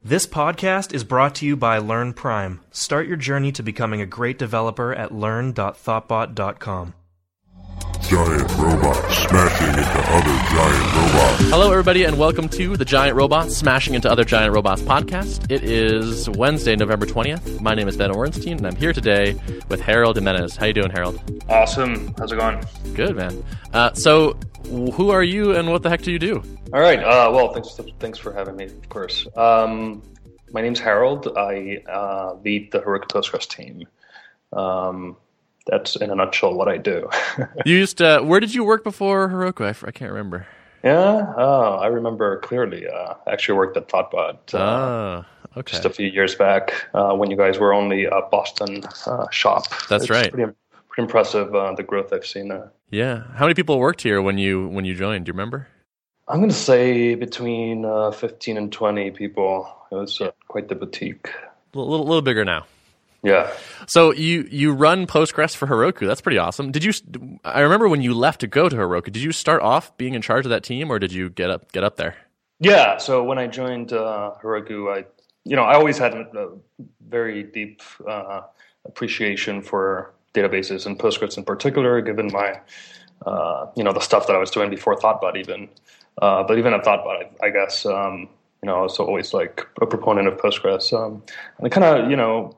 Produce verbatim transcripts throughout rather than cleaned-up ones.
This podcast is brought to you by Learn Prime. Start your journey to becoming a great developer at learn dot thoughtbot dot com. Giant robots smashing into other giant robots. Hello, everybody, and welcome to the Giant Robots Smashing into Other Giant Robots podcast. It is Wednesday, November twentieth. My name is Ben Orenstein, and I'm here today with Harold Jimenez. How you doing, Harold? Awesome. How's it going? Good, man. Uh, so, who are you, and what the heck do you do? All right. Uh, well, thanks. Thanks for having me. Of course. Um, my name's Harold. I uh, lead the Heroku Postgres team. Um, That's in a nutshell what I do. You used to, where did you work before Heroku? I, I can't remember. Yeah, oh, I remember clearly. Uh, I actually worked at Thoughtbot uh, Ah, okay. just a few years back uh, when you guys were only a Boston uh, shop. That's it's right. Pretty, pretty impressive, uh, the growth I've seen there. Yeah. How many people worked here when you when you joined? Do you remember? I'm going to say between uh, fifteen and twenty people. It was uh, quite the boutique. A little, little bigger now. Yeah. So you, you run Postgres for Heroku. That's pretty awesome. Did you? I remember when you left to go to Heroku. Did you start off being in charge of that team, or did you get up get up there? Yeah. So when I joined uh, Heroku, I you know I always had a very deep uh, appreciation for databases and Postgres in particular, given my uh, you know the stuff that I was doing before Thoughtbot even. Uh, but even at Thoughtbot, I, I guess um, you know I was always like a proponent of Postgres, um, and it kind of you know.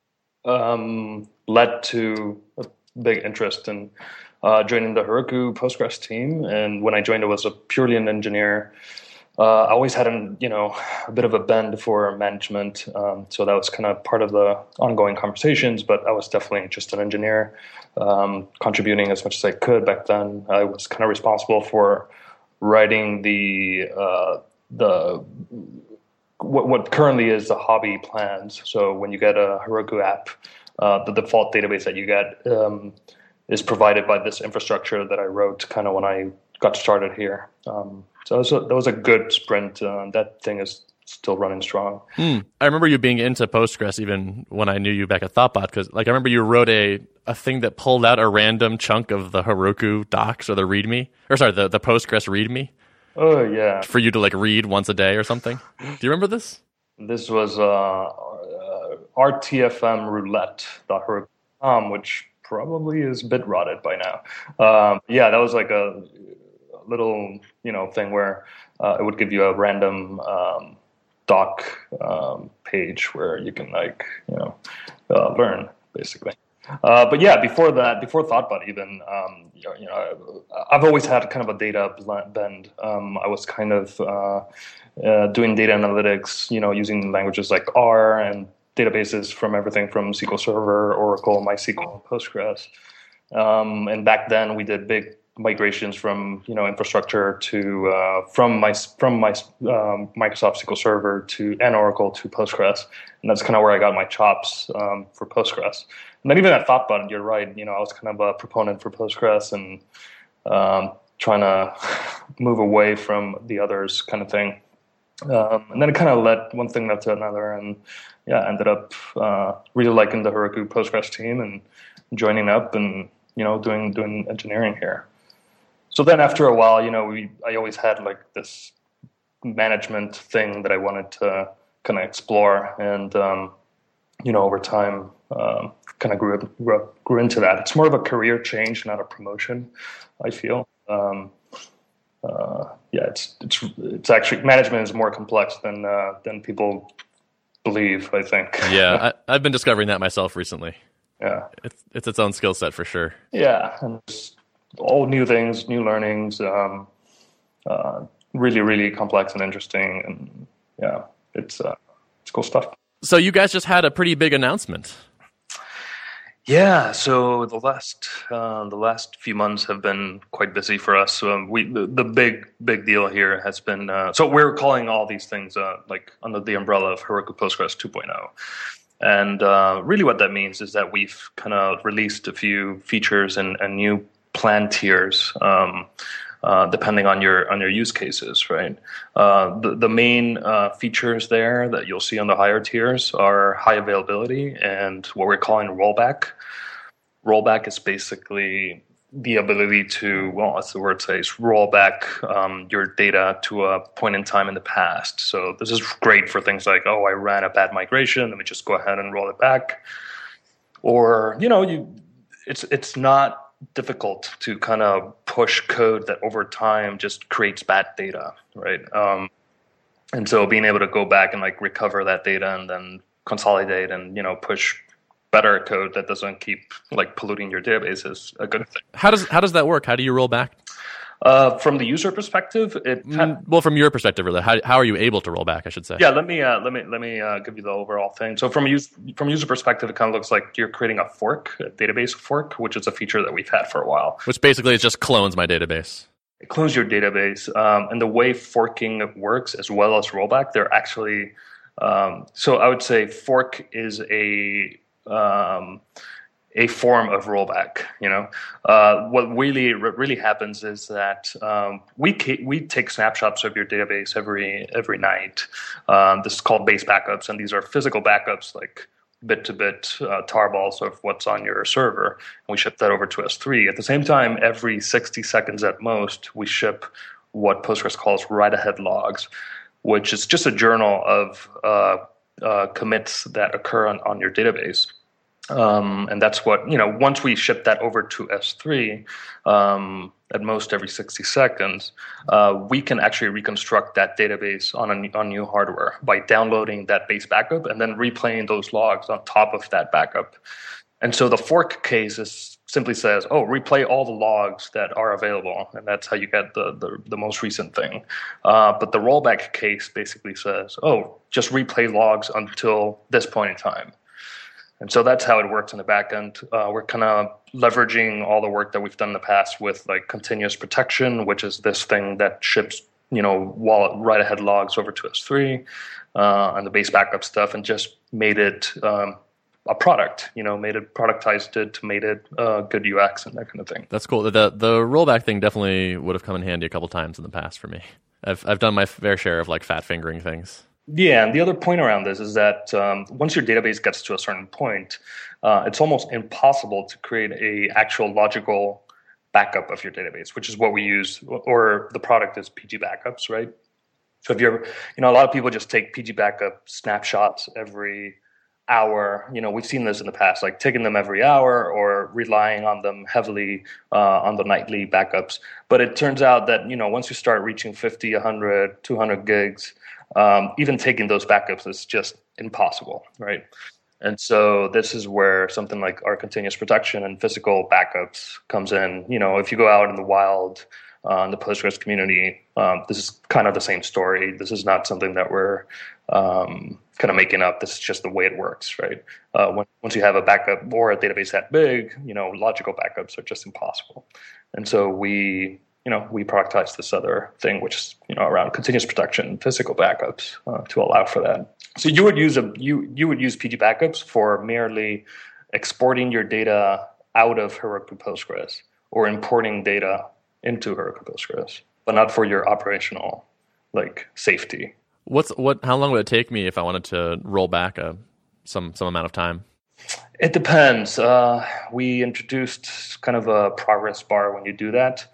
Um, led to a big interest in uh, joining the Heroku Postgres team. And when I joined, it was a purely an engineer. Uh, I always had an, you know, a bit of a bend for management. Um, so that was kind of part of the ongoing conversations, but I was definitely just an engineer, um, contributing as much as I could back then. I was kind of responsible for writing the, uh, the, What, what currently is the hobby plans. So when you get a Heroku app, uh, the default database that you get um, is provided by this infrastructure that I wrote kind of when I got started here. Um, so that was, a, that was a good sprint. Uh, that thing is still running strong. Hmm. I remember you being into Postgres even when I knew you back at Thoughtbot, because like I remember you wrote a, a thing that pulled out a random chunk of the Heroku docs or the README, or sorry, the, the Postgres README. Oh, yeah. For you to like read once a day or something. Do you remember this? This was uh, uh, R T F M roulette dot heroku dot com, which probably is bit rotted by now. Um, yeah, that was like a little, you know, thing where uh, it would give you a random um, doc um, page where you can like, you know, uh, learn basically. Uh, but yeah, before that, before Thoughtbot even, um, you know, you know, I've always had kind of a data bend. Um, I was kind of uh, uh, doing data analytics, you know, using languages like R and databases from everything from S Q L Server, Oracle, MySQL, Postgres. Um, and back then, we did big migrations from you know infrastructure to uh, from my from my um, Microsoft S Q L Server to and Oracle to Postgres, and that's kind of where I got my chops um, for Postgres. And then even at Thoughtbot, you're right. You know, I was kind of a proponent for Postgres and um, trying to move away from the others, kind of thing. Um, and then it kind of led one thing led to another, and yeah, ended up uh, really liking the Heroku Postgres team and joining up and you know doing doing engineering here. So then after a while, you know, we I always had like this management thing that I wanted to kind of explore, and um, you know, over time, um, kind of grew, up, grew up, grew into that. It's more of a career change, not a promotion, I feel. Um, uh, yeah, it's it's it's actually management is more complex than uh, than people believe, I think. Yeah, I, I've been discovering that myself recently. Yeah, it's it's its own skill set for sure. Yeah, and it's all new things, new learnings, um, uh, really, really complex and interesting, and yeah, it's uh, it's cool stuff. So you guys just had a pretty big announcement. Yeah, so the last uh, the last few months have been quite busy for us. Um, we the, the big big deal here has been uh, so we're calling all these things uh, like under the umbrella of Heroku Postgres two point oh. And uh, really what that means is that we've kind of released a few features and, and new plan tiers, um, uh, depending on your on your use cases, right? Uh, the, the main uh, features there that you'll see on the higher tiers are high availability and what we're calling rollback. Rollback is basically the ability to, well, as the word says, roll back um, your data to a point in time in the past. So this is great for things like, oh, I ran a bad migration, let me just go ahead and roll it back. Or, you know, you it's it's not difficult to kind of push code that over time just creates bad data, right? Um, and so being able to go back and like recover that data and then consolidate and, you know, push better code that doesn't keep like polluting your database is a good thing. How does how does that work? How do you roll back? Uh, from the user perspective, it mm, well, from your perspective, really, how how are you able to roll back? I should say. Yeah, let me uh, let me let me uh, give you the overall thing. So from a use, from user perspective, it kind of looks like you're creating a fork, a database fork, which is a feature that we've had for a while. Which basically is just clones my database. It clones your database, um, and the way forking works, as well as rollback, they're actually. Um, so I would say fork is a um, a form of rollback. You know, uh, what really really happens is that um, we ca- we take snapshots of your database every every night. Um, this is called base backups, and these are physical backups, like bit-to-bit uh, tarballs of what's on your server, and we ship that over to S three. At the same time, every sixty seconds at most, we ship what Postgres calls write-ahead logs, which is just a journal of uh, uh, commits that occur on, on your database. Um, and that's what, you know, once we ship that over to S three, um, at most every sixty seconds, uh, we can actually reconstruct that database on a, on new hardware by downloading that base backup and then replaying those logs on top of that backup. And so the fork case is simply says, oh, replay all the logs that are available. And that's how you get the, the, the most recent thing. Uh, but the rollback case basically says, oh, just replay logs until this point in time. And so that's how it works in the back end. Uh, we're kind of leveraging all the work that we've done in the past with like continuous protection, which is this thing that ships, you know, while write-ahead logs over to S three uh, and the base backup stuff, and just made it um, a product. You know, made it productized it, made it uh, good U X and that kind of thing. That's cool. The the rollback thing definitely would have come in handy a couple times in the past for me. I've I've done my fair share of like fat fingering things. Yeah, and the other point around this is that um, once your database gets to a certain point, uh, it's almost impossible to create a actual logical backup of your database, which is what we use, or the product is P G backups, right? So if you're, you know, a lot of people just take P G backup snapshots every hour. You know, we've seen this in the past, like taking them every hour or relying on them heavily uh, on the nightly backups. But it turns out that, you know, once you start reaching fifty, one hundred, two hundred gigs, Um, even taking those backups is just impossible, right? And so this is where something like our continuous protection and physical backups comes in. You know, if you go out in the wild, uh, in the Postgres community, um, this is kind of the same story. This is not something that we're um, kind of making up. This is just the way it works, right? Uh, when, once you have a backup or a database that big, you know, logical backups are just impossible. And so we... you know, we productize this other thing, which is, you know, around continuous protection, physical backups uh, to allow for that. So you would use a you you would use P G backups for merely exporting your data out of Heroku Postgres or importing data into Heroku Postgres, but not for your operational like safety. What's what? How long would it take me if I wanted to roll back a some some amount of time? It depends. Uh, we introduced kind of a progress bar when you do that.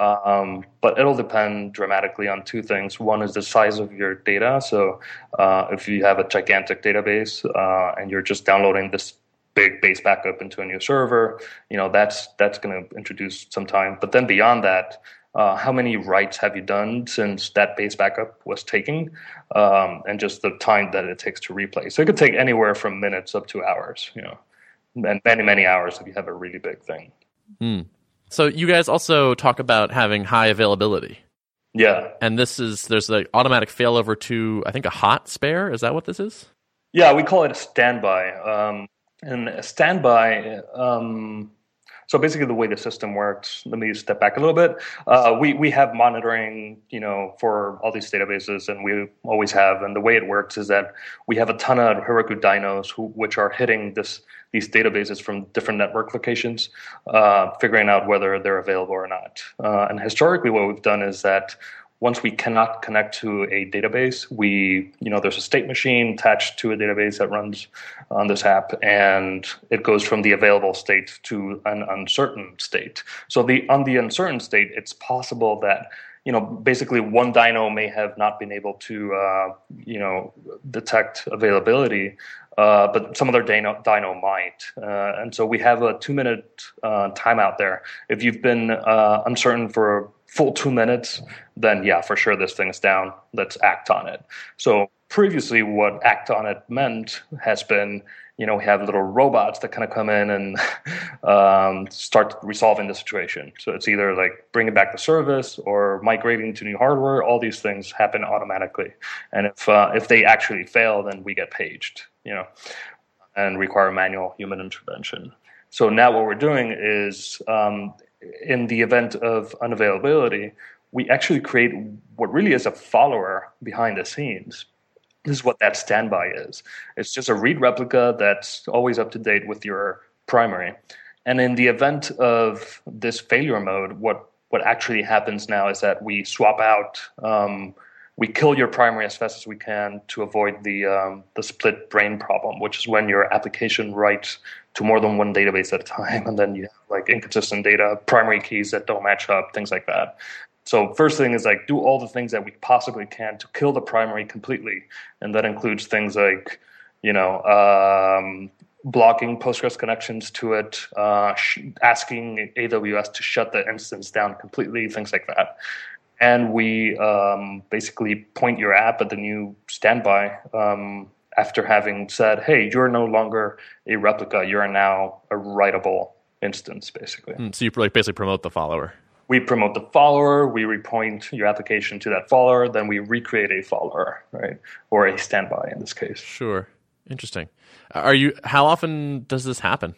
Um, but it'll depend dramatically on two things. One is the size of your data. So uh, if you have a gigantic database uh, and you're just downloading this big base backup into a new server, you know, that's that's going to introduce some time. But then beyond that, uh, how many writes have you done since that base backup was taken, um, and just the time that it takes to replay. So it could take anywhere from minutes up to hours, you know, and many, many hours if you have a really big thing. Hmm. So you guys also talk about having high availability. Yeah. And this is, there's the automatic failover to, I think, a hot spare. Is that what this is? Yeah, we call it a standby. Um, and a standby, um, so basically the way the system works, let me step back a little bit. Uh, we, we have monitoring, you know, for all these databases, and we always have. And the way it works is that we have a ton of Heroku dynos who, which are hitting this these databases from different network locations, uh, figuring out whether they're available or not. Uh, and historically, what we've done is that once we cannot connect to a database, we, you know, there's a state machine attached to a database that runs on this app, and it goes from the available state to an uncertain state. So the on the uncertain state, it's possible that, you know, basically one dyno may have not been able to, uh, you know, detect availability, uh, but some other dyno, dyno might. Uh, and so we have a two-minute uh, timeout there. If you've been uh, uncertain for a full two minutes, then yeah, for sure this thing is down. Let's act on it. So previously what act on it meant has been, you know, we have little robots that kind of come in and um, start resolving the situation. So it's either like bringing back the service or migrating to new hardware. All these things happen automatically. And if uh, if they actually fail, then we get paged, you know, and require manual human intervention. So now what we're doing is, um, in the event of unavailability, we actually create what really is a follower behind the scenes. This is what that standby is. It's just a read replica that's always up to date with your primary. And in the event of this failure mode, what, what actually happens now is that we swap out, um, we kill your primary as fast as we can to avoid the um, the split brain problem, which is when your application writes to more than one database at a time, and then you have like inconsistent data, primary keys that don't match up, things like that. So first thing is like do all the things that we possibly can to kill the primary completely, and that includes things like, you know, um, blocking Postgres connections to it, uh, sh- asking A W S to shut the instance down completely, things like that. And we um, basically point your app at the new standby um, after having said, hey, you're no longer a replica. You are now a writable instance, basically. Mm, so you like basically promote the follower. We promote the follower. We repoint your application to that follower. Then we recreate a follower, right? Or a standby in this case. Sure. Interesting. Are you? How often does this happen?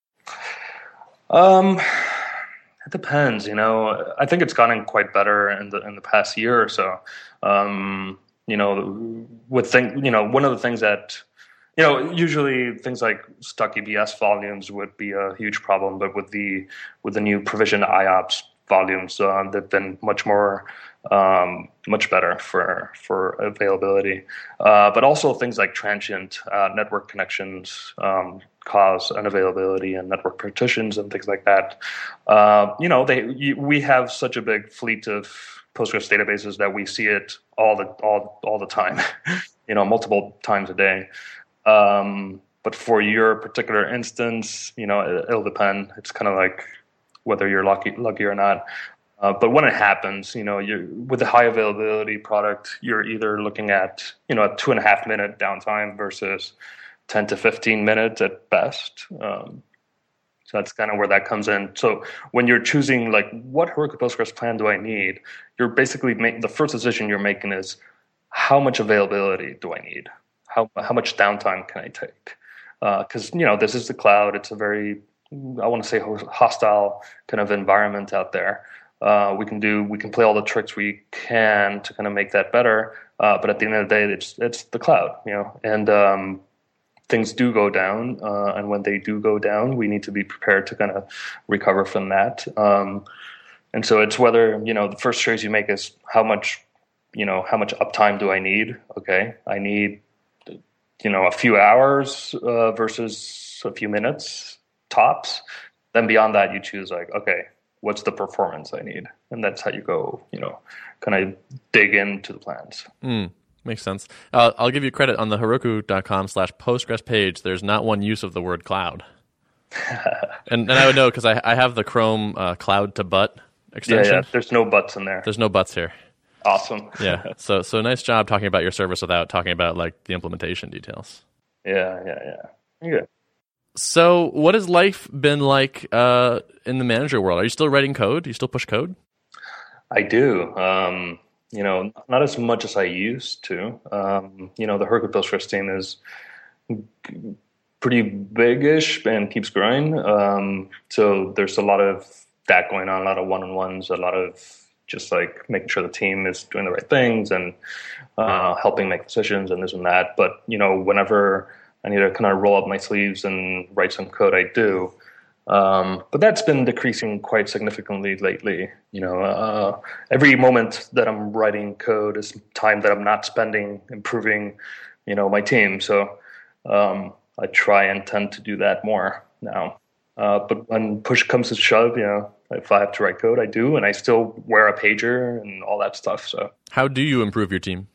Um... It depends, you know. I think it's gotten quite better in the in the past year or so. Um, you know, with thing, you know, one of the things that, you know, usually things like stuck E B S volumes would be a huge problem, but with the with the new provision I O P S volumes, uh, they've been much more, um, much better for for availability. Uh, but also things like transient uh, network connections. Um, cause unavailability and network partitions and things like that. Uh, you know, they you, we have such a big fleet of Postgres databases that we see it all the all all the time, you know, multiple times a day. Um, but for your particular instance, you know, it, it'll depend. It's kind of like whether you're lucky lucky or not. Uh, but when it happens, you know, you with the high availability product, you're either looking at, you know, a two and a half minute downtime versus ten to fifteen minutes at best. Um, so that's kind of where that comes in. So when you're choosing, like, what Heroku Postgres plan do I need, you're basically making, the first decision you're making is, how much availability do I need? How how much downtime can I take? Because, uh, you know, this is the cloud. It's a very, I want to say, hostile kind of environment out there. Uh, we can do, we can play all the tricks we can to kind of make that better. Uh, but at the end of the day, it's it's the cloud, you know, and um, things do go down, uh, and when they do go down, we need to be prepared to kind of recover from that. Um, and so it's whether, you know, the first choice you make is how much, you know, how much uptime do I need? Okay, I need, you know, a few hours uh, versus a few minutes tops. Then beyond that, you choose like, okay, what's the performance I need? And that's how you go, you know, kind of dig into the plans. Mm. Makes sense. Uh, I'll give you credit on the Heroku.com slash Postgres page. There's not one use of the word cloud. and, and I would know because I, I have the Chrome uh, cloud to butt extension. Yeah, yeah, there's no buts in there. There's no buts here. Awesome. yeah. So so nice job talking about your service without talking about like the implementation details. Yeah, yeah, yeah. Good. So what has life been like uh, in the manager world? Are you still writing code? Do you still push code? I do. Um, You know, not as much as I used to. Um, you know, the Heroku Postgres team is pretty big-ish and keeps growing. Um, so there's a lot of that going on, a lot of one-on-ones, a lot of just like making sure the team is doing the right things and uh, helping make decisions and this and that. But, you know, whenever I need to kind of roll up my sleeves and write some code, I do. Um, but that's been decreasing quite significantly lately. You know, uh, every moment that I'm writing code is time that I'm not spending improving, you know, my team. So um, I try and tend to do that more now. Uh, but when push comes to shove, you know, if I have to write code, I do, and I still wear a pager and all that stuff. So how do you improve your team?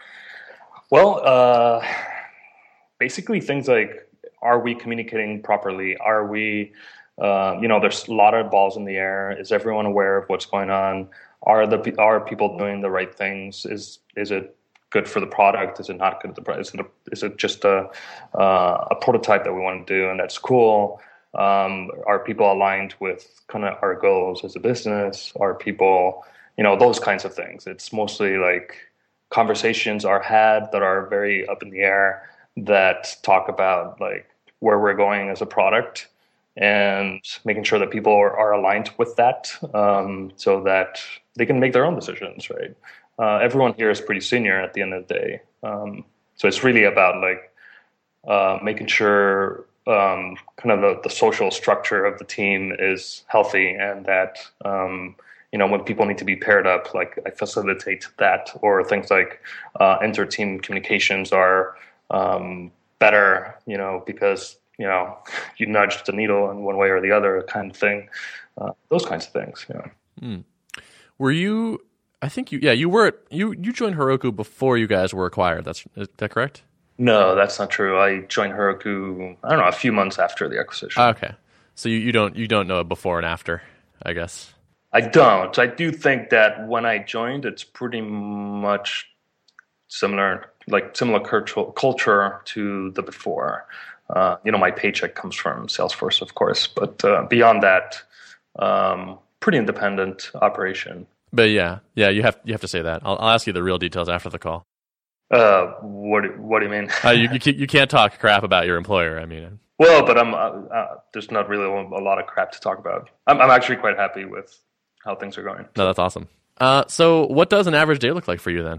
Well, uh, basically things like, are we communicating properly? Are we Uh, you know, there's a lot of balls in the air. Is everyone aware of what's going on? Are the are people doing the right things? Is is it good for the product? Is it not good for the product? Is it, a, is it just a uh, a prototype that we want to do and that's cool? Um, are people aligned with kind of our goals as a business? Are people, you know, those kinds of things? It's mostly like conversations are had that are very up in the air that talk about like where we're going as a product, and making sure that people are, are aligned with that, um, so that they can make their own decisions, right? Uh, everyone here is pretty senior at the end of the day. Um, so it's really about like uh, making sure um, kind of the, the social structure of the team is healthy, and that, um, you know, when people need to be paired up, like I facilitate that, or things like uh, inter-team communications are um, better, you know, because you know, you nudged the needle in one way or the other kind of thing. Uh, those kinds of things, yeah. Mm. Were you, I think you, yeah, you were, you you joined Heroku before you guys were acquired. That's, is that correct? No, that's not true. I joined Heroku, I don't know, a few months after the acquisition. Okay. So you, you don't you don't know it before and after, I guess. I don't. I do think that when I joined, it's pretty much similar, like similar cultural culture to the before. Uh, you know, my paycheck comes from Salesforce, of course, but uh, beyond that, um, pretty independent operation. But yeah, yeah, you have you have to say that. I'll, I'll ask you the real details after the call. Uh, what What do you mean? uh, you, you can't, you can't talk crap about your employer. I mean, well, but I'm uh, uh, there's not really a lot of crap to talk about. I'm, I'm actually quite happy with how things are going. No, that's awesome. Uh, so, what does an average day look like for you then?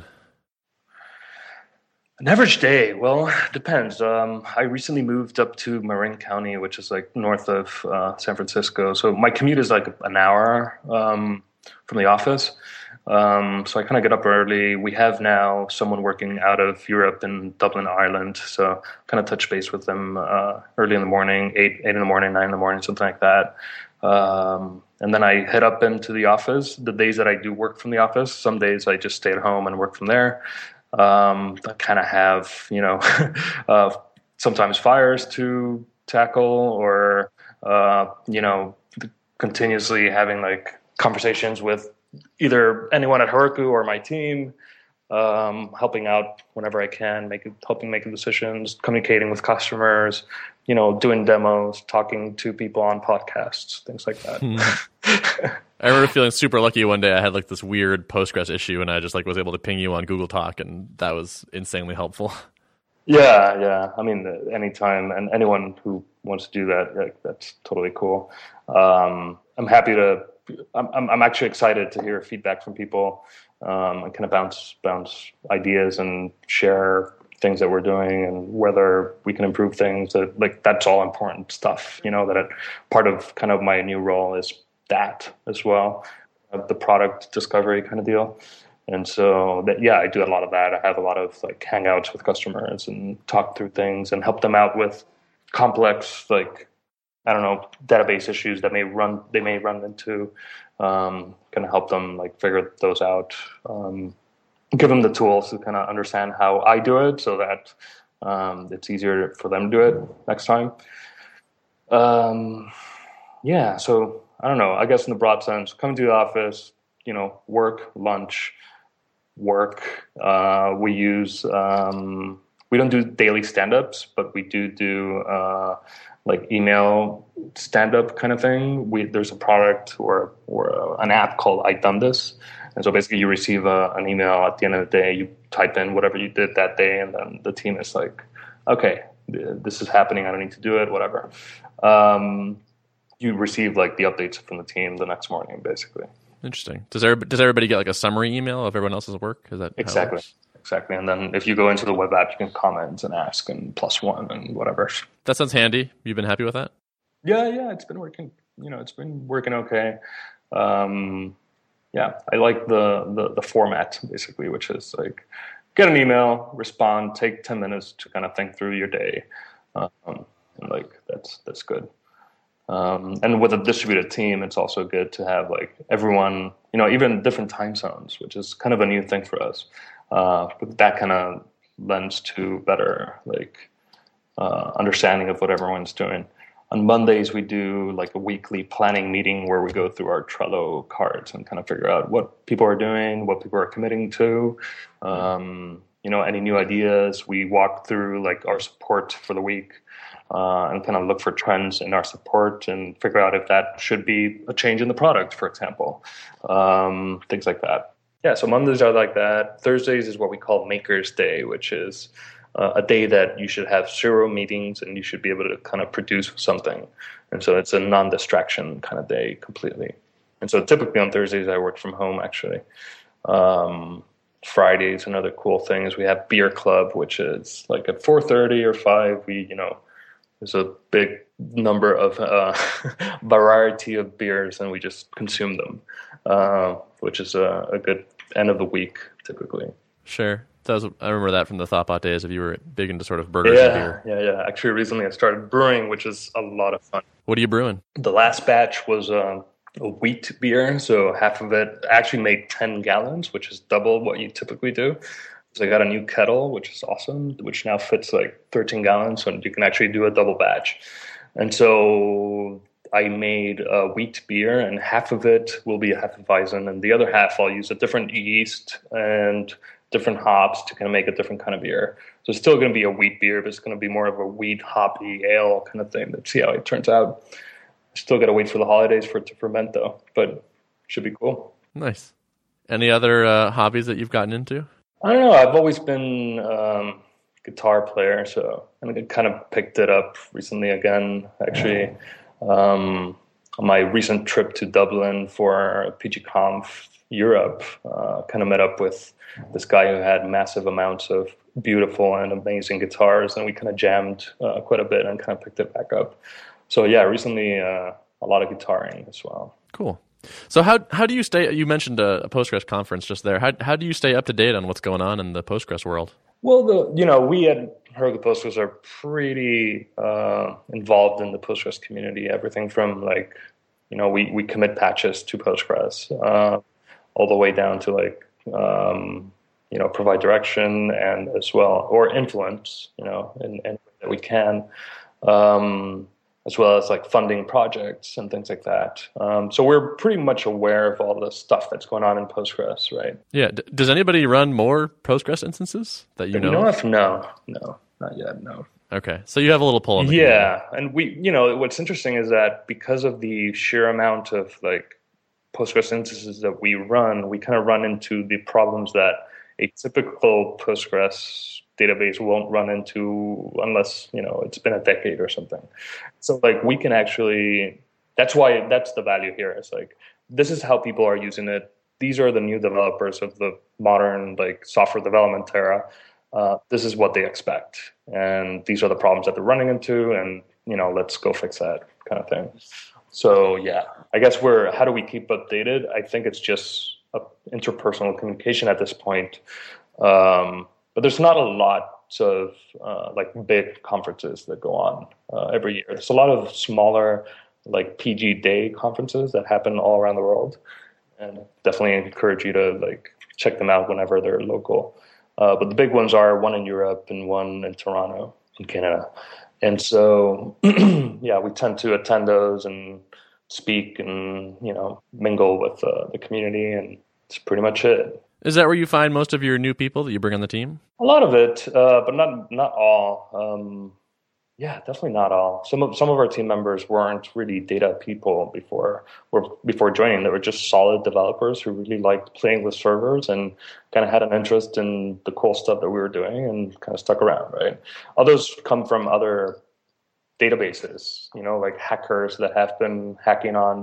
An average day, well, depends. Um, I recently moved up to Marin County, which is like north of uh, San Francisco. So my commute is like an hour um, from the office. Um, so I kind of get up early. We have now someone working out of Europe in Dublin, Ireland. So kind of touch base with them uh, early in the morning, eight, eight in the morning, nine in the morning, something like that. Um, and then I head up into the office. The days that I do work from the office, some days I just stay at home and work from there. Um, I kind of have, you know, uh, sometimes fires to tackle, or, uh, you know, continuously having like conversations with either anyone at Heroku or my team, um, helping out whenever I can, making, helping make decisions, communicating with customers, you know, doing demos, talking to people on podcasts, things like that. I remember feeling super lucky one day. I had like this weird Postgres issue, and I just like was able to ping you on Google Talk, and that was insanely helpful. Yeah, yeah. I mean, anytime, and anyone who wants to do that, like, that's totally cool. Um, I'm happy to. I'm I'm actually excited to hear feedback from people, um, and kind of bounce bounce ideas and share things that we're doing and whether we can improve things. That like that's all important stuff. You know, that it, part of kind of my new role is that as well, uh, the product discovery kind of deal. And so that, yeah, I do a lot of that. I have a lot of like hangouts with customers and talk through things and help them out with complex, like, I don't know, database issues that may run, they may run into, um, kind of help them like figure those out, um, give them the tools to kind of understand how I do it so that, um, it's easier for them to do it next time. Um, yeah, so I don't know, I guess in the broad sense, come to the office, you know, work, lunch, work. Uh, we use, um, we don't do daily stand-ups, but we do do uh, like email stand-up kind of thing. We, there's a product or, or an app called I Done This. And so basically you receive a, an email at the end of the day, you type in whatever you did that day, and then the team is like, okay, this is happening, I don't need to do it, whatever. Um, you receive like the updates from the team the next morning, basically. Interesting. Does everybody, does everybody get like a summary email of everyone else's work? Is that exactly, exactly? And then if you go into the web app, you can comment and ask and plus one and whatever. That sounds handy. You've been happy with that? Yeah, yeah, it's been working. You know, it's been working okay. Um, yeah, I like the, the the format basically, which is like get an email, respond, take ten minutes to kind of think through your day, um, and like that's that's good. Um, and with a distributed team, it's also good to have like everyone, you know, even different time zones, which is kind of a new thing for us. Uh, but that kind of lends to better like uh, understanding of what everyone's doing. On Mondays, we do like a weekly planning meeting where we go through our Trello cards and kind of figure out what people are doing, what people are committing to, um, you know, any new ideas. We walk through like our support for the week uh, and kind of look for trends in our support and figure out if that should be a change in the product, for example, um, things like that. Yeah, so Mondays are like that. Thursdays is what we call Maker's Day, which is Uh, a day that you should have zero meetings and you should be able to kind of produce something. And so it's a non-distraction kind of day completely. And so typically on Thursdays, I work from home, actually. Um, Fridays, another cool thing is we have beer club, which is like at four thirty or five, we, you know, there's a big number of uh, variety of beers and we just consume them, uh, which is a, a good end of the week, typically. Sure. That was, I remember that from the Thoughtbot days if you were big into sort of burgers yeah, and beer. Yeah, yeah. Actually, recently I started brewing, which is a lot of fun. What are you brewing? The last batch was um, a wheat beer, so half of it I actually made ten gallons, which is double what you typically do. So I got a new kettle, which is awesome, which now fits like thirteen gallons, so you can actually do a double batch. And so I made a wheat beer, and half of it will be a Hefeweizen, and the other half I'll use a different yeast and different hops to kind of make a different kind of beer. So it's still going to be a wheat beer, but it's going to be more of a wheat hoppy ale kind of thing. Let's see how it turns out. Still got to wait for the holidays for it to ferment, though, but it should be cool. Nice. Any other uh, hobbies that you've gotten into? I don't know. I've always been um, a guitar player, so I kind of picked it up recently again, actually. Um, on my recent trip to Dublin for PGConf Europe, uh, kind of met up with this guy who had massive amounts of beautiful and amazing guitars, and we kind of jammed uh, quite a bit and kind of picked it back up. So yeah, recently uh, a lot of guitaring as well. Cool. So how how do you stay? You mentioned a, a Postgres conference just there. How how do you stay up to date on what's going on in the Postgres world? Well, the you know we at Heroku Postgres are pretty uh, involved in the Postgres community. Everything from like you know we we commit patches to Postgres. Uh, all the way down to like, um, you know, provide direction and as well, or influence, you know, and, and that we can, um, as well as like funding projects and things like that. Um, so we're pretty much aware of all the stuff that's going on in Postgres, right? Yeah. D- does anybody run more Postgres instances that you that know? You know of? No, no, not yet, no. Okay, so you have a little pull on the Yeah, community. and we, you know, what's interesting is that because of the sheer amount of like Postgres instances that we run, we kind of run into the problems that a typical Postgres database won't run into unless, you know, it's been a decade or something. So like we can actually, that's why, that's the value here. It's like, this is how people are using it. These are the new developers of the modern like software development era. Uh, this is what they expect. And these are the problems that they're running into. And, you know, let's go fix that kind of thing. So yeah, I guess we're, how do we keep updated? I think it's just a interpersonal communication at this point. Um, but there's not a lot of uh, like big conferences that go on uh, every year. There's a lot of smaller like P G Day conferences that happen all around the world. And definitely encourage you to like check them out whenever they're local. Uh, but the big ones are one in Europe and one in Toronto in Canada. And so, yeah, we tend to attend those and speak and, you know, mingle with uh, the community, and it's pretty much it. Is that where you find most of your new people that you bring on the team? A lot of it, uh, but not not all. Um, yeah, definitely not all. Some of some of our team members weren't really data people before were before joining. They were just solid developers who really liked playing with servers and kind of had an interest in the cool stuff that we were doing and kind of stuck around, right? Others come from other databases, you know, like hackers that have been hacking on,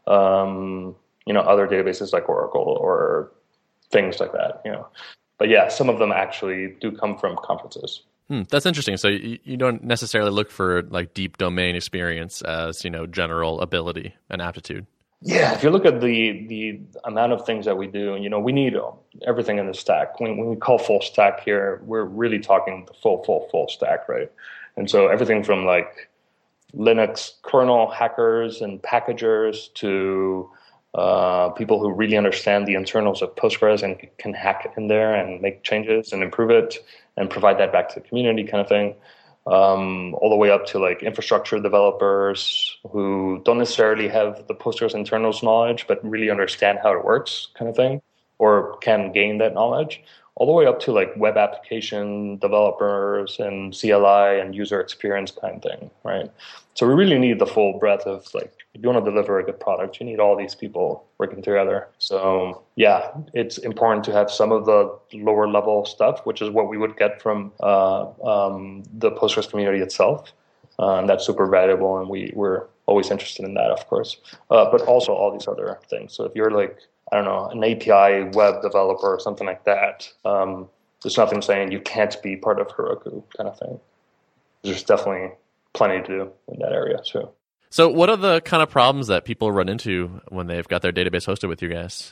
um, you know, other databases like Oracle or things like that, you know. But yeah, some of them actually do come from conferences. Hmm, that's interesting. So you, you don't necessarily look for like deep domain experience as, you know, general ability and aptitude. Yeah, if you look at the the amount of things that we do, you know, we need everything in the stack. When, when we call full stack here, we're really talking the full, full, full stack, right? And so everything from like Linux kernel hackers and packagers to uh, people who really understand the internals of Postgres and can hack in there and make changes and improve it and provide that back to the community kind of thing. Um, all the way up to like infrastructure developers who don't necessarily have the Postgres internals knowledge, but really understand how it works kind of thing, or can gain that knowledge, all the way up to like web application developers and C L I and user experience kind of thing, right? So we really need the full breadth of like, if you want to deliver a good product, you need all these people working together. So yeah, it's important to have some of the lower level stuff, which is what we would get from uh, um, the Postgres community itself. Uh, and that's super valuable, and we, we're always interested in that, of course. Uh, but also all these other things. So if you're like, I don't know, an A P I web developer or something like that, um, there's nothing saying you can't be part of Heroku kind of thing. There's definitely plenty to do in that area too. So what are the kind of problems that people run into when they've got their database hosted with you guys?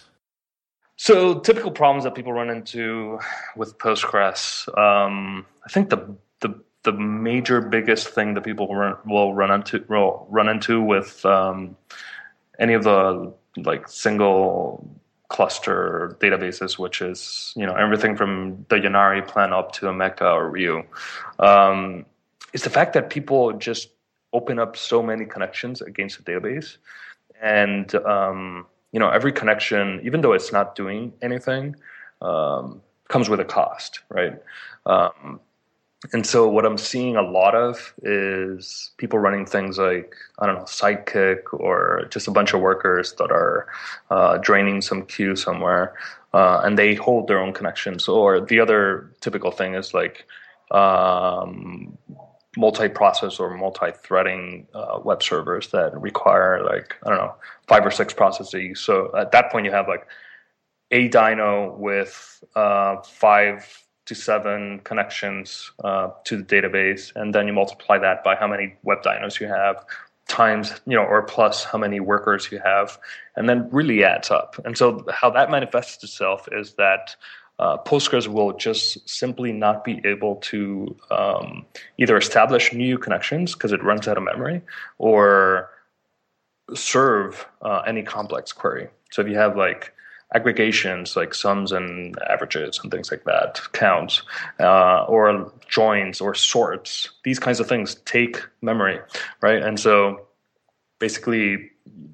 So typical problems that people run into with Postgres, um, I think the, the the major biggest thing that people run, will run into will run into with um, any of the like single cluster databases, which is, you know, everything from the Yanari plan up to Omeka or Ryu, um, is the fact that people just open up so many connections against the database. And, um, you know, every connection, even though it's not doing anything, um, comes with a cost, right? Um, and so what I'm seeing a lot of is people running things like, I don't know, Sidekick, or just a bunch of workers that are uh, draining some queue somewhere, uh, and they hold their own connections. Or the other typical thing is like um, multi-process or multi-threading uh, web servers that require like, I don't know, five or six processes. So at that point you have like a dyno with uh, five to seven connections uh, to the database, and then you multiply that by how many web dynos you have, times, you know, or plus how many workers you have, and then really adds up. And so how that manifests itself is that uh, Postgres will just simply not be able to um, either establish new connections because it runs out of memory, or serve uh, any complex query. So if you have like aggregations like sums and averages and things like that, counts, uh, or joins or sorts, these kinds of things take memory, right? And so basically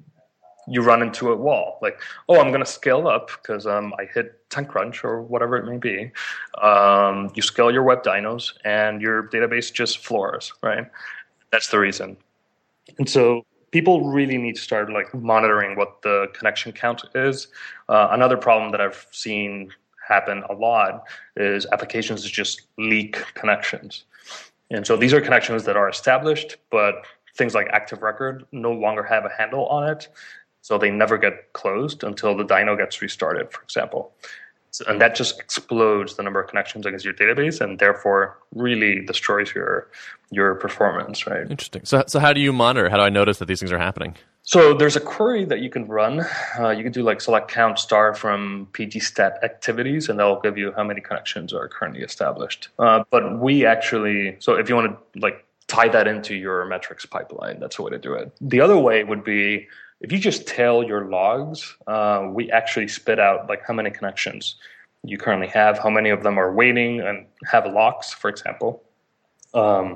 you run into a wall. Like, oh, I'm going to scale up because um, I hit TempCrunch or whatever it may be. Um, you scale your web dynos and your database just floors, right? That's the reason. And so people really need to start like monitoring what the connection count is. Uh, another problem that I've seen happen a lot is applications just leak connections. And so these are connections that are established, but things like Active Record no longer have a handle on it. So they never get closed until the dyno gets restarted, for example. And that just explodes the number of connections against your database, and therefore really destroys your your performance, right? Interesting. So, so how do you monitor? How do I notice that these things are happening? So there's a query that you can run. Uh, you can do like select count star from pgstat activities, and that'll give you how many connections are currently established. Uh, but we actually, so if you want to like tie that into your metrics pipeline, that's the way to do it. The other way would be, if you just tail your logs, uh, we actually spit out like how many connections you currently have, how many of them are waiting and have locks, for example. Um,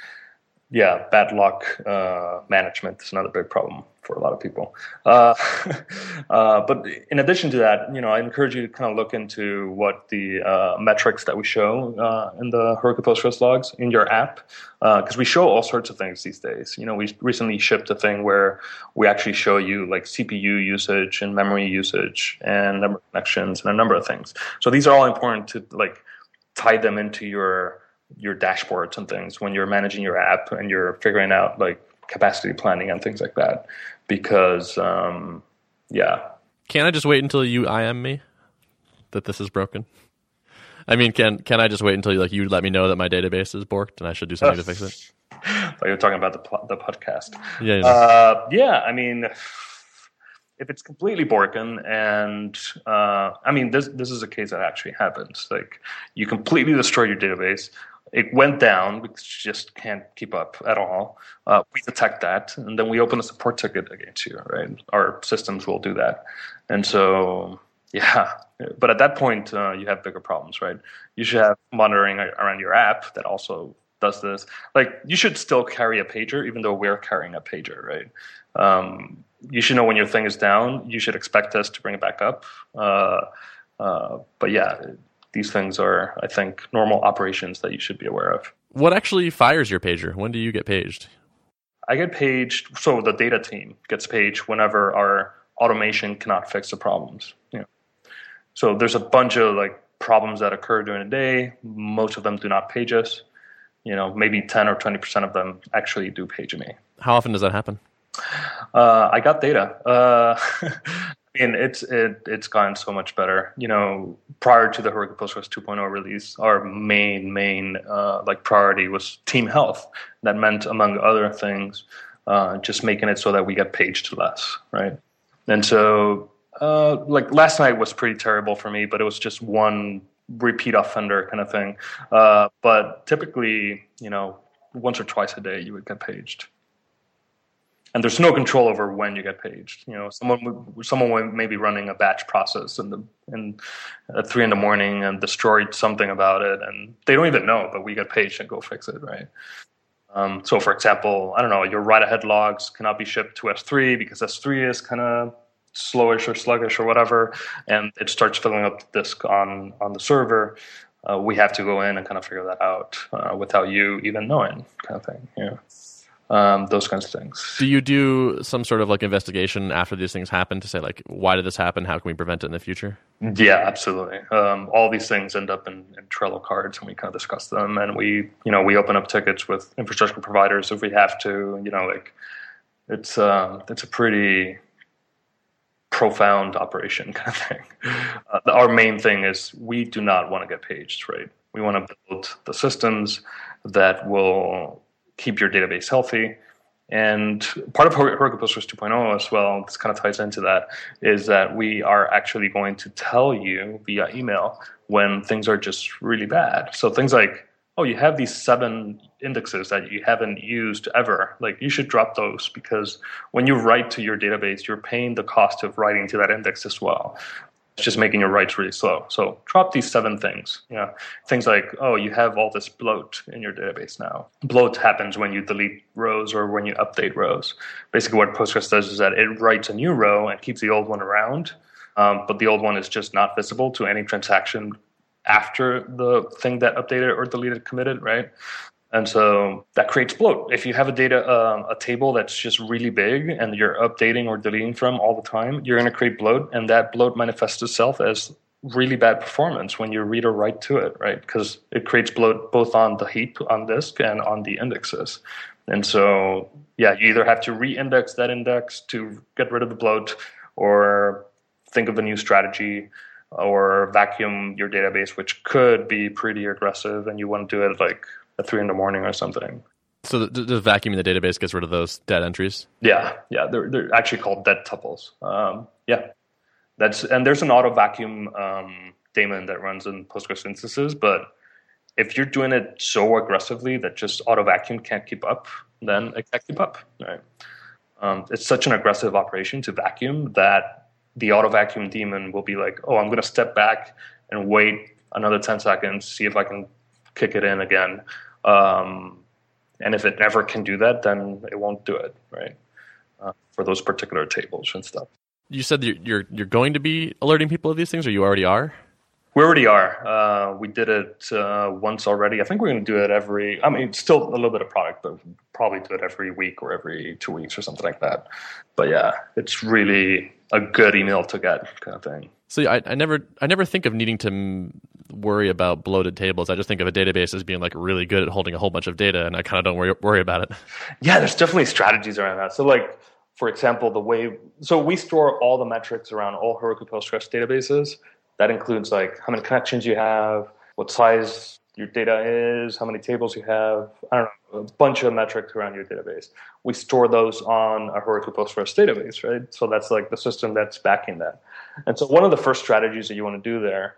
yeah, bad lock uh, management is another big problem for a lot of people. Uh, uh, but in addition to that, you know, I encourage you to kind of look into what the uh, metrics that we show uh, in the Heroku Postgres logs in your app, because uh, we show all sorts of things these days. You know, we recently shipped a thing where we actually show you like C P U usage and memory usage and number of connections and a number of things. So these are all important to like tie them into your your dashboards and things when you're managing your app and you're figuring out like capacity planning and things like that. Because, um, yeah. Can't I just wait until you I M me that this is broken? I mean, can can I just wait until you like you let me know that my database is borked and I should do something to fix it? But you're talking about the po- the podcast. Yeah. You know. Uh, yeah. I mean, if it's completely broken, and uh, I mean, this this is a case that actually happens. Like, you completely destroy your database. It went down because you just can't keep up at all. Uh, we detect that, and then we open a support ticket against you, right? Our systems will do that. And so, yeah. But at that point, uh, you have bigger problems, right? You should have monitoring around your app that also does this. Like, you should still carry a pager, even though we're carrying a pager, right? Um, you should know when your thing is down. You should expect us to bring it back up. Uh, uh, but yeah, these things are, I think, normal operations that you should be aware of. What actually fires your pager? When do you get paged? I get paged, so the data team gets paged whenever our automation cannot fix the problems. You know. So there's a bunch of like problems that occur during the day. Most of them do not page us. You know, maybe ten or twenty percent of them actually do page me. How often does that happen? Uh, I got data. Uh, I mean, it's it it's gotten so much better. You know, prior to the Heroku Postgres two point oh release, our main main uh, like priority was team health. That meant, among other things, uh, just making it so that we get paged less, right? And so, uh, like last night was pretty terrible for me, but it was just one repeat offender kind of thing. Uh, but typically, you know, once or twice a day, you would get paged. And there's no control over when you get paged. You know, someone someone may be running a batch process in the in at three in the morning and destroyed something about it, and they don't even know, but we get paged and go fix it, right? Um, so, for example, I don't know, your write-ahead logs cannot be shipped to S three because S three is kind of slowish or sluggish or whatever, and it starts filling up the disk on on the server. Uh, we have to go in and kind of figure that out uh, without you even knowing, kind of thing. Yeah. Um, those kinds of things. Do you do some sort of like investigation after these things happen to say like, why did this happen? How can we prevent it in the future? Yeah, absolutely. Um, all these things end up in, in Trello cards, and we kind of discuss them. And we, you know, we open up tickets with infrastructure providers if we have to. You know, like it's um, it's a pretty profound operation kind of thing. Uh, our main thing is we do not want to get paged, right? We want to build the systems that will keep your database healthy. And part of Heroku Postgres two point oh as well, this kind of ties into that, is that we are actually going to tell you via email when things are just really bad. So things like, oh, you have these seven indexes that you haven't used ever. Like, you should drop those, because when you write to your database, you're paying the cost of writing to that index as well. It's just making your writes really slow. So drop these seven things. You know, things like, oh, you have all this bloat in your database now. Bloat happens when you delete rows or when you update rows. Basically what Postgres does is that it writes a new row and keeps the old one around, um, but the old one is just not visible to any transaction after the thing that updated or deleted committed, right? And so that creates bloat. If you have a data, um, a table that's just really big and you're updating or deleting from all the time, you're going to create bloat, and that bloat manifests itself as really bad performance when you read or write to it, right? Because it creates bloat both on the heap on disk and on the indexes. And so, yeah, you either have to re-index that index to get rid of the bloat, or think of a new strategy, or vacuum your database, which could be pretty aggressive, and you want to do it like at three in the morning or something. So the, the vacuuming the database gets rid of those dead entries? Yeah, yeah, they're they're actually called dead tuples. Um, yeah, that's and there's an auto vacuum um, daemon that runs in Postgres instances, but if you're doing it so aggressively that just auto vacuum can't keep up, then it can't keep up. Right? Um, it's such an aggressive operation to vacuum that the auto vacuum daemon will be like, oh, I'm going to step back and wait another ten seconds, see if I can kick it in again. Um, and if it never can do that, then it won't do it, right? Uh, for those particular tables and stuff. You said you're, you're you're going to be alerting people of these things, or you already are? We already are. Uh, we did it uh, once already. I think we're going to do it every, I mean, it's still a little bit of product, but we'll probably do it every week or every two weeks or something like that. But yeah, it's really a good email to get kind of thing. So I, I never I never think of needing to m- worry about bloated tables. I just think of a database as being like really good at holding a whole bunch of data, and I kind of don't worry, worry about it. Yeah, there's definitely strategies around that. So like, for example, the way, so we store all the metrics around all Heroku Postgres databases. That includes like how many connections you have, what size your data is, how many tables you have, I don't know, a bunch of metrics around your database. We store those on a Heroku Postgres database, right? So that's like the system that's backing that. And so one of the first strategies that you want to do there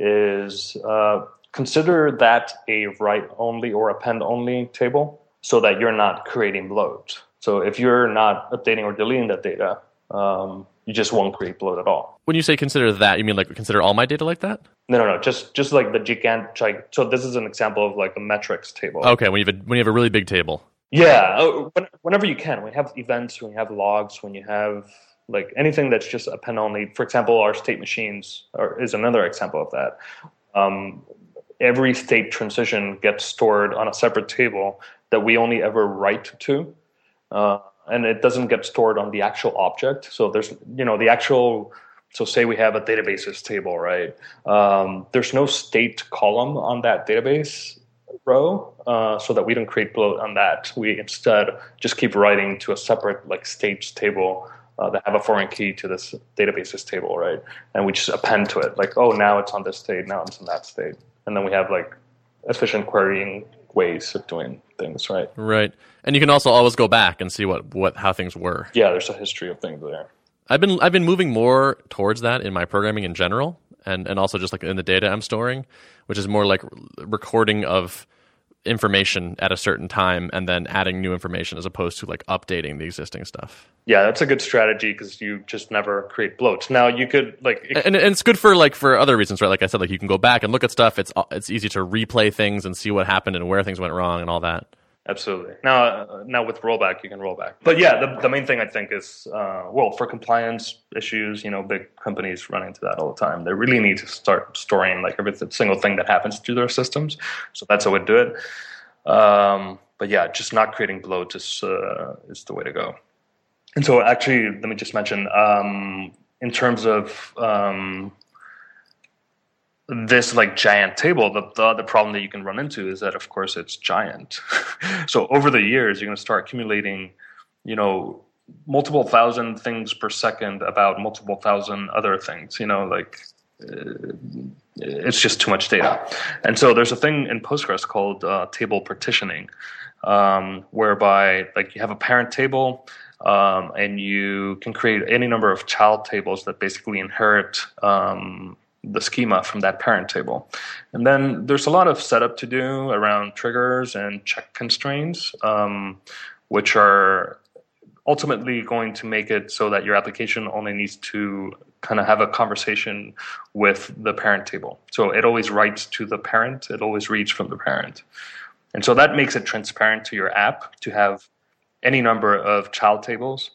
is uh, consider that a write-only or append-only table so that you're not creating bloat. So if you're not updating or deleting that data, um, you just won't create bloat at all. When you say consider that, you mean like consider all my data like that? No, no, no. Just just like the gigant. Like, so this is an example of like a metrics table. Okay, when you have a, when you have a really big table. Yeah, when, whenever you can. When you have events, when you have logs, when you have like anything that's just append only. For example, our state machines are, is another example of that. Um, every state transition gets stored on a separate table that we only ever write to. Uh, and it doesn't get stored on the actual object. So there's, you know, the actual, so say we have a databases table, right? Um, there's no state column on that database row, uh, so that we don't create bloat on that. We instead just keep writing to a separate like states table uh, that have a foreign key to this databases table, right? And we just append to it, like, oh, now it's on this state, now it's in that state. And then we have like efficient querying ways of doing things, right? Right. And you can also always go back and see what, what how things were. Yeah, there's a history of things there. I've been I've been moving more towards that in my programming in general, and, and also just like in the data I'm storing, which is more like recording of information at a certain time and then adding new information as opposed to like updating the existing stuff. Yeah, that's a good strategy because you just never create bloats. Now you could like, it, and, and it's good for like for other reasons, right? Like I said, like you can go back and look at stuff. It's it's easy to replay things and see what happened and where things went wrong and all that. Absolutely. Now, uh, now with rollback, you can roll back. But yeah, the, the main thing I think is, uh, well, for compliance issues, you know, big companies run into that all the time. They really need to start storing like every single thing that happens to their systems. So that's how we do it. Um, but yeah, just not creating bloat is uh, is the way to go. And so actually, let me just mention, um, in terms of um, this like giant table, the, the other problem that you can run into is that, of course, it's giant. So over the years, you're going to start accumulating, you know, multiple thousand things per second about multiple thousand other things, you know, like uh, it's just too much data. And so there's a thing in Postgres called uh, table partitioning, um, whereby like you have a parent table um, and you can create any number of child tables that basically inherit um, the schema from that parent table. And then there's a lot of setup to do around triggers and check constraints, um, which are ultimately going to make it so that your application only needs to kind of have a conversation with the parent table. So it always writes to the parent, it always reads from the parent. And so that makes it transparent to your app to have any number of child tables,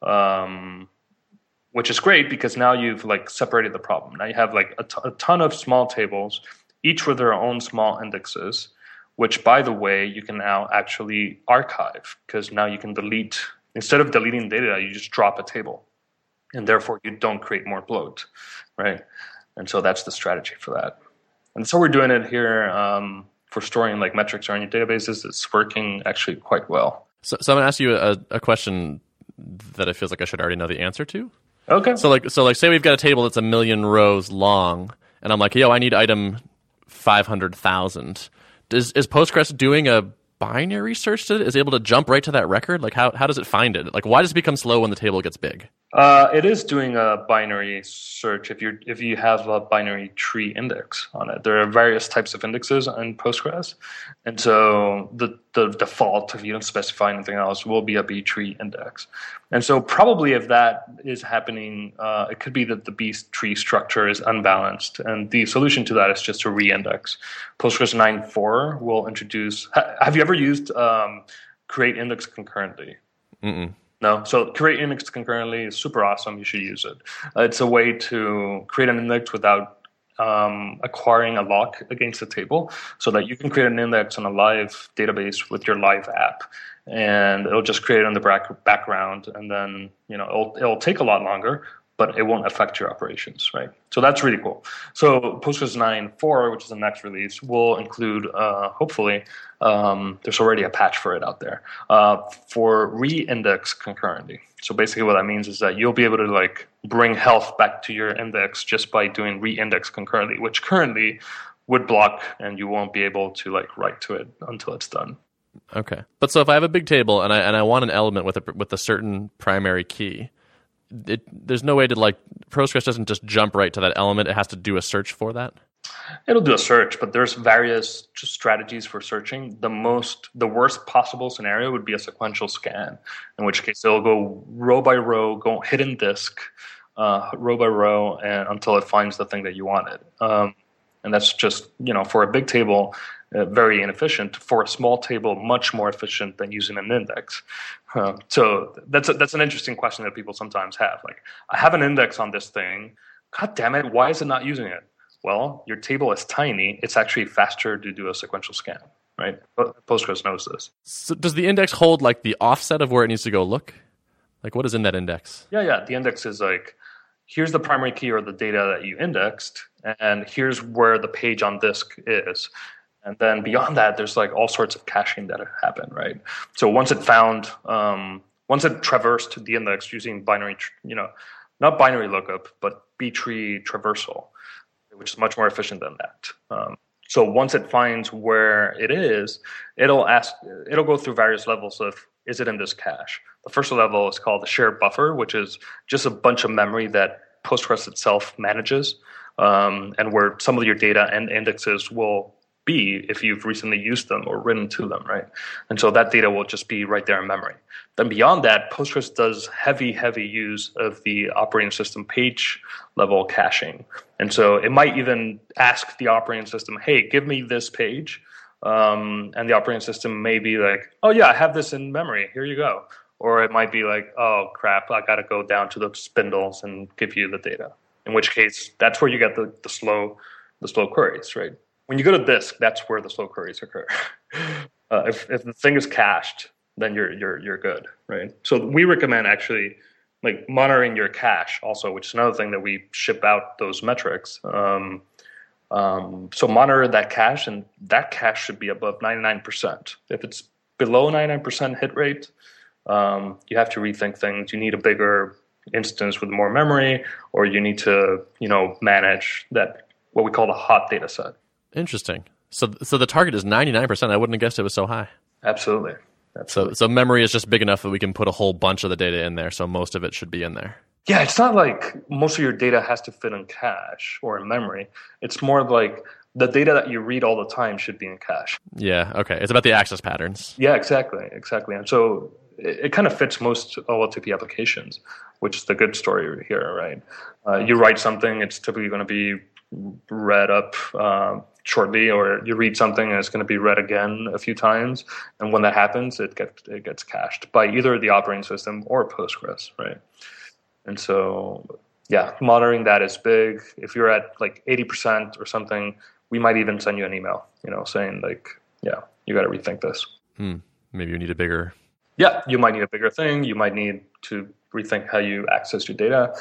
um, which is great because now you've like separated the problem. Now you have like a, t- a ton of small tables, each with their own small indexes, which by the way, you can now actually archive because now you can delete, instead of deleting data, you just drop a table and therefore you don't create more bloat, right? And so that's the strategy for that. And so we're doing it here um, for storing like metrics around your databases. It's working actually quite well. So, so I'm going to ask you a, a question that it feels like I should already know the answer to. Okay. So like, so like, say we've got a table that's a million rows long, and I'm like, yo, I need item five hundred thousand. Does is Postgres doing a binary search to it? Is it able to jump right to that record? Like, how how does it find it? Like, why does it become slow when the table gets big? Uh, it is doing a binary search if you if you have a binary tree index on it. There are various types of indexes in Postgres, and so the the default, if you don't specify anything else, will be a B tree index. And so probably if that is happening, uh, it could be that the B tree structure is unbalanced, and the solution to that is just to reindex. Postgres nine point four will introduce. Ha, have you ever used um, create index concurrently? Mm-mm. No, so create index concurrently is super awesome. You should use it. Uh, it's a way to create an index without um, acquiring a lock against the table, so that you can create an index on a live database with your live app, and it'll just create it on the back- background, and then you know it'll it'll take a lot longer, but it won't affect your operations, right? So that's really cool. So Postgres nine point four, which is the next release, will include, uh, hopefully, um, there's already a patch for it out there, uh, for re-index concurrently. So basically what that means is that you'll be able to like bring health back to your index just by doing re-index concurrently, which currently would block, and you won't be able to like write to it until it's done. Okay, but so if I have a big table and I and I want an element with a with a certain primary key, it, there's no way to like Postgres doesn't just jump right to that element. It has to do a search for that. It'll do a search, but there's various strategies for searching. The most, the worst possible scenario would be a sequential scan, in which case it'll go row by row, go hidden disk, uh, row by row, and until it finds the thing that you wanted. Um, and that's just, you know, for a big table, uh, very inefficient. For a small table, much more efficient than using an index. Uh, so that's a, that's an interesting question that people sometimes have. Like, I have an index on this thing. God damn it, why is it not using it? Well, your table is tiny. It's actually faster to do a sequential scan, right? Postgres knows this. So does the index hold like the offset of where it needs to go look? Like what is in that index? Yeah, yeah. The index is like, here's the primary key or the data that you indexed, and here's where the page on disk is. And then beyond that, there's like all sorts of caching that happen, right? So once it found, um, once it traversed the index using binary, you know, not binary lookup, but B-tree traversal, which is much more efficient than that. Um, so once it finds where it is, it'll ask, it'll go through various levels of, is it in this cache? The first level is called the shared buffer, which is just a bunch of memory that Postgres itself manages, um, and where some of your data and indexes will be if you've recently used them or written to them, right? And so that data will just be right there in memory. Then beyond that, Postgres does heavy, heavy use of the operating system page level caching. And so it might even ask the operating system, hey, give me this page. Um, and the operating system may be like, oh yeah, I have this in memory. Here you go. Or it might be like, oh crap, I got to go down to the spindles and give you the data. In which case, that's where you get the, the slow, the slow queries, right? When you go to disk, that's where the slow queries occur. uh, if if the thing is cached, then you're you're you're good, right? So we recommend actually like monitoring your cache also, which is another thing that we ship out those metrics. Um, um, so monitor that cache, and that cache should be above ninety-nine percent. If it's below ninety-nine percent hit rate, um, you have to rethink things. You need a bigger instance with more memory, or you need to you know manage that what we call the hot data set. Interesting. So so the target is ninety-nine percent. I wouldn't have guessed it was so high. Absolutely. Absolutely. So so memory is just big enough that we can put a whole bunch of the data in there, so most of it should be in there. Yeah, it's not like most of your data has to fit in cache or in memory. It's more like the data that you read all the time should be in cache. Yeah, okay. It's about the access patterns. Yeah, exactly, exactly. And so it, it kind of fits most O L T P applications, which is the good story here, right? Uh, you write something, it's typically going to be read up uh, shortly, or you read something and it's going to be read again a few times, and when that happens, it gets it gets cached by either the operating system or Postgres, right? And so, yeah, monitoring that is big. If you're at like eighty percent or something, we might even send you an email, you know, saying like, yeah, you got to rethink this. Hmm. Maybe you need a bigger. Yeah, you might need a bigger thing. You might need to rethink how you access your data,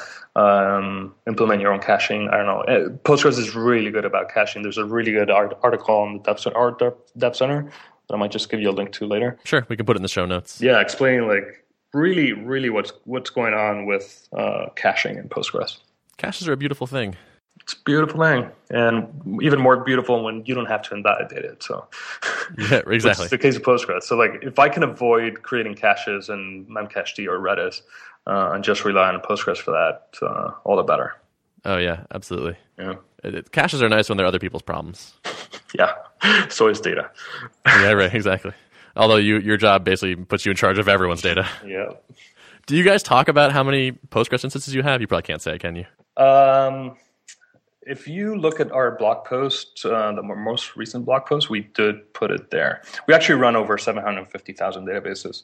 um, implement your own caching. I don't know. Postgres is really good about caching. There's a really good art- article on the Dev Center, Dev Center that I might just give you a link to later. Sure, we can put it in the show notes. Yeah, explaining like really, really what's what's going on with uh, caching in Postgres. Caches are a beautiful thing. It's a beautiful thing, and even more beautiful when you don't have to invalidate it. So, yeah, exactly. It's the case of Postgres. So, like, if I can avoid creating caches in Memcached or Redis, uh, and just rely on Postgres for that, uh, all the better. Oh yeah, absolutely. Yeah, it, it, caches are nice when they're other people's problems. Yeah, so is data. Yeah, right. Exactly. Although you, your job basically puts you in charge of everyone's data. Yeah. Do you guys talk about how many Postgres instances you have? You probably can't say, can you? Um. If you look at our blog post, uh, the most recent blog post, we did put it there. We actually run over seven hundred fifty thousand databases.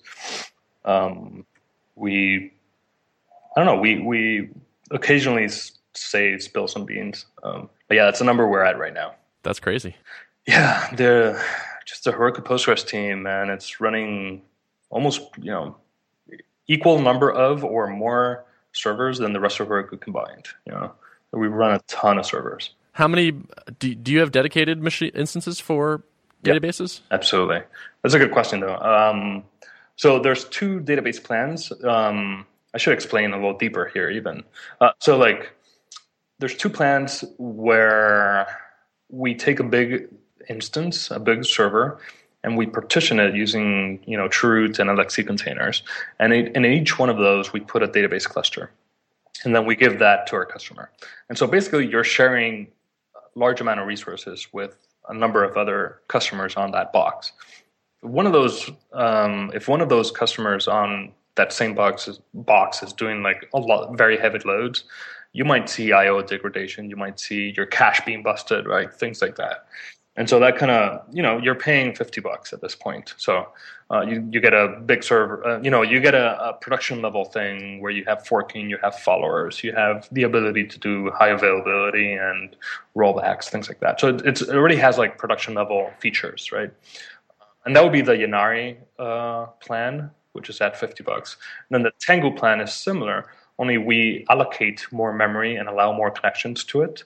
Um, we, I don't know, we we occasionally say spill some beans. Um, but yeah, that's the number we're at right now. That's crazy. Yeah, they're just the Heroku Postgres team, man. It's running almost, you know, equal number of or more servers than the rest of Heroku combined, you know. We run a ton of servers. How many, do, do you have dedicated machine instances for databases? Yep, absolutely. That's a good question, though. Um, so there's two database plans. Um, I should explain a little deeper here even. Uh, so like there's two plans where we take a big instance, a big server, and we partition it using, you know, Chroot and L X C containers. And, it, and in each one of those, we put a database cluster. And then we give that to our customer. And so basically, you're sharing a large amount of resources with a number of other customers on that box. One of those, um, if one of those customers on that same box is, box is doing like a lot, very heavy loads, you might see I O degradation. You might see your cache being busted, right? Things like that. And so that kind of, you know, you're paying fifty bucks at this point. So uh, you, you get a big server, uh, you know, you get a, a production level thing where you have forking, you have followers, you have the ability to do high availability and rollbacks, things like that. So it, it's, it already has like production level features, right? And that would be the Yanari uh, plan, which is at fifty bucks. And then the Tengu plan is similar, only we allocate more memory and allow more connections to it.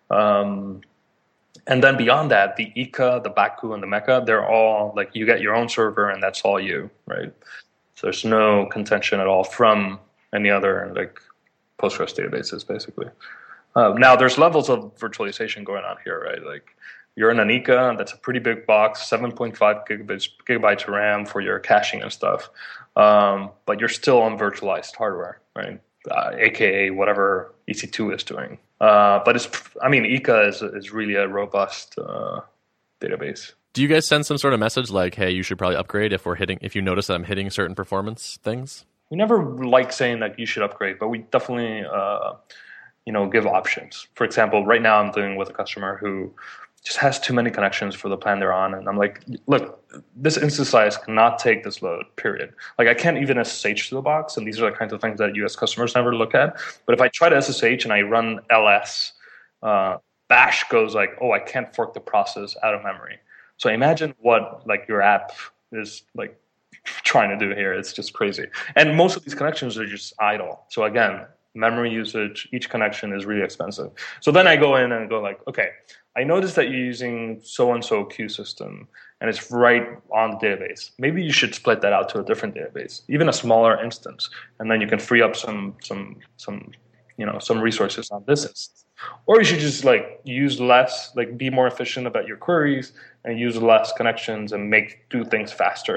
Um, And then beyond that, the Ika, the Baku, and the Mecca, they're all like you get your own server and that's all you, right? So there's no contention at all from any other like Postgres databases, basically. Uh, now there's levels of virtualization going on here, right? Like you're in an Ika, that's a pretty big box, seven point five gigabytes, gigabytes of RAM for your caching and stuff. Um, but you're still on virtualized hardware, right? Uh, A K A whatever E C two is doing. Uh, but it's, I mean, Ika is is really a robust uh, database. Do you guys send some sort of message like, "Hey, you should probably upgrade if we're hitting, if you notice that I'm hitting certain performance things"? We never like saying that you should upgrade, but we definitely, uh, you know, give options. For example, right now I'm dealing with a customer who just has too many connections for the plan they're on, and I'm like, look, this instance size cannot take this load, period. Like I can't even S S H to the box, and these are the kinds of things that U S customers never look at. But if I try to S S H and I run L S, uh, Bash goes like, oh, I can't fork the process out of memory. So imagine what like your app is like trying to do here. It's just crazy. And most of these connections are just idle. So again, memory usage, each connection is really expensive. So then I go in and go like, okay, I noticed that you're using so-and-so queue system, and it's right on the database. Maybe you should split that out to a different database, even a smaller instance, and then you can free up some, some, some, you know, some resources on this instance. Or you should just like use less, like be more efficient about your queries and use less connections and make do things faster.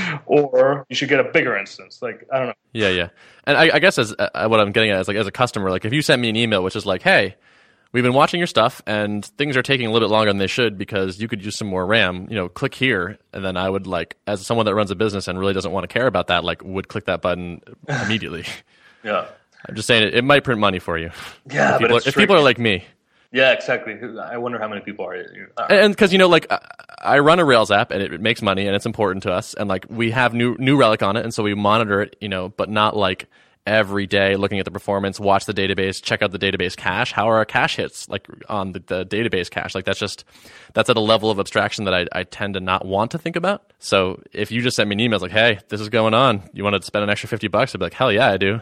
Or you should get a bigger instance. Like I don't know. Yeah, yeah. And I, I guess as uh, what I'm getting at is like as a customer, like if you send me an email which is like, hey, we've been watching your stuff, and things are taking a little bit longer than they should because you could use some more RAM. You know, click here, and then I would like, as someone that runs a business and really doesn't want to care about that, like would click that button immediately. Yeah, I'm just saying it, it might print money for you. Yeah, if people, but it's are, if people are like me. Yeah, exactly. I wonder how many people are. Uh, and because you know, like I run a Rails app, and it, it makes money, and it's important to us, and like we have new New Relic on it, and so we monitor it, you know, but not like every day looking at the performance, watch the database, check out the database cache. How are our cache hits like on the, the database cache? Like that's just, that's at a level of abstraction that I, I tend to not want to think about. So if you just send me an email like, hey, this is going on, you want to spend an extra fifty bucks? I'd be like, hell yeah, I do.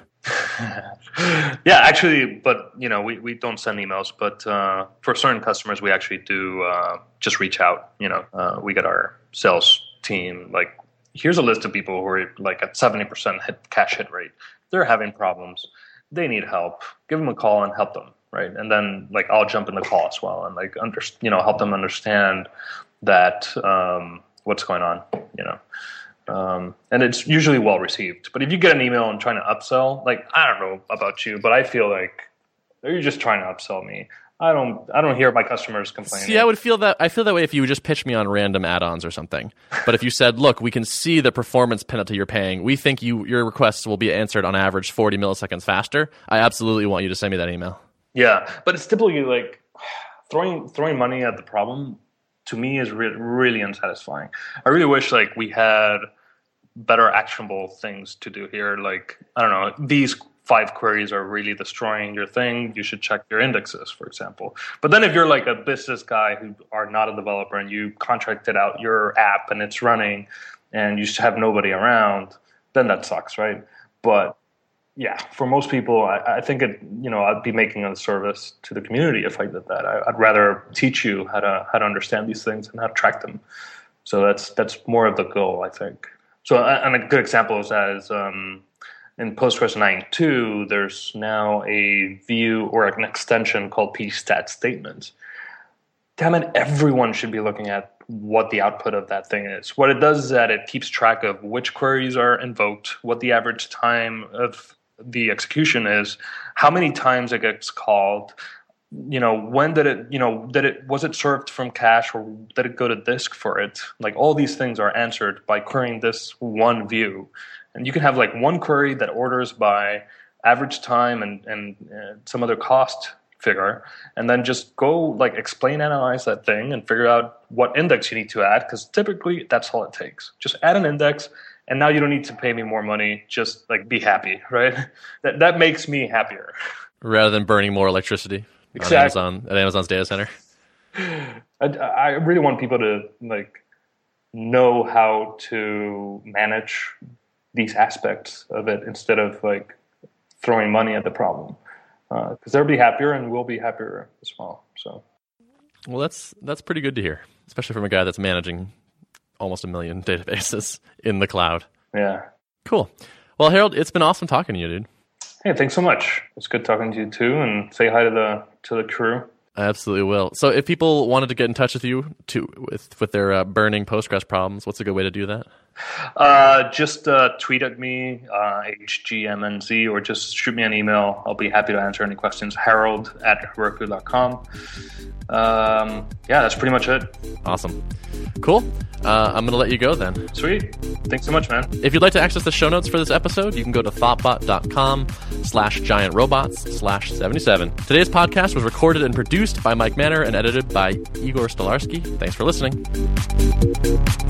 Yeah, actually, but you know, we, we don't send emails, but uh, for certain customers, we actually do uh, just reach out. You know, uh, we get our sales team, like, here's a list of people who are like at seventy percent hit, cache hit rate. They're having problems. They need help. Give them a call and help them, right? And then like I'll jump in the call as well and like under, you know, help them understand that um, what's going on, you know. Um, and it's usually well received. But if you get an email and trying to upsell, like I don't know about you, but I feel like you're just trying to upsell me. I don't I don't hear my customers complaining. See, I would feel that I feel that way if you would just pitch me on random add-ons or something. But if you said, "Look, we can see the performance penalty you're paying. We think you your requests will be answered on average forty milliseconds faster." I absolutely want you to send me that email. Yeah, but it's typically like throwing throwing money at the problem to me is re- really unsatisfying. I really wish like we had better actionable things to do here. Like I don't know, these five queries are really destroying your thing, you should check your indexes, for example. But then if you're like a business guy who are not a developer and you contracted out your app and it's running and you just have nobody around, then that sucks, right? But yeah, for most people, I, I think it, you know, I'd be making a service to the community if I did that. I, I'd rather teach you how to how to understand these things and how to track them. So that's that's more of the goal, I think. So and a good example of that is um, in Postgres nine point two, there's now a view or an extension called pstat statements. damn it, everyone should be looking at what the output of that thing is. What it does is that it keeps track of which queries are invoked, what the average time of the execution is, how many times it gets called, you know, when did it, you know, did it, was it served from cache or did it go to disk for it? Like all these things are answered by querying this one view. And you can have like one query that orders by average time and, and uh, some other cost figure, and then just go like explain, analyze that thing and figure out what index you need to add, because typically that's all it takes. Just add an index, and now you don't need to pay me more money. Just like be happy, right? That that makes me happier. Rather than burning more electricity exactly. on Amazon, at Amazon's data center. I, I really want people to like know how to manage these aspects of it instead of like throwing money at the problem. Because uh, they'll be happier and we'll be happier as well. So, well, that's that's pretty good to hear, especially from a guy that's managing almost a million databases in the cloud. Yeah. Cool. Well, Harold, it's been awesome talking to you, dude. Hey, thanks so much. It's good talking to you too, and say hi to the to the crew. I absolutely will. So, if people wanted to get in touch with you to with with their uh, burning Postgres problems, what's a good way to do that? Uh, just uh, tweet at me, uh, H G M N Z, or just shoot me an email. I'll be happy to answer any questions. Harold at Heroku dot com. Um, yeah, that's pretty much it. Awesome. Cool. Uh, I'm going to let you go then. Sweet. Thanks so much, man. If you'd like to access the show notes for this episode, you can go to thoughtbot.com slash giant robots slash 77. Today's podcast was recorded and produced by Mike Manor and edited by Igor Stolarski. Thanks for listening.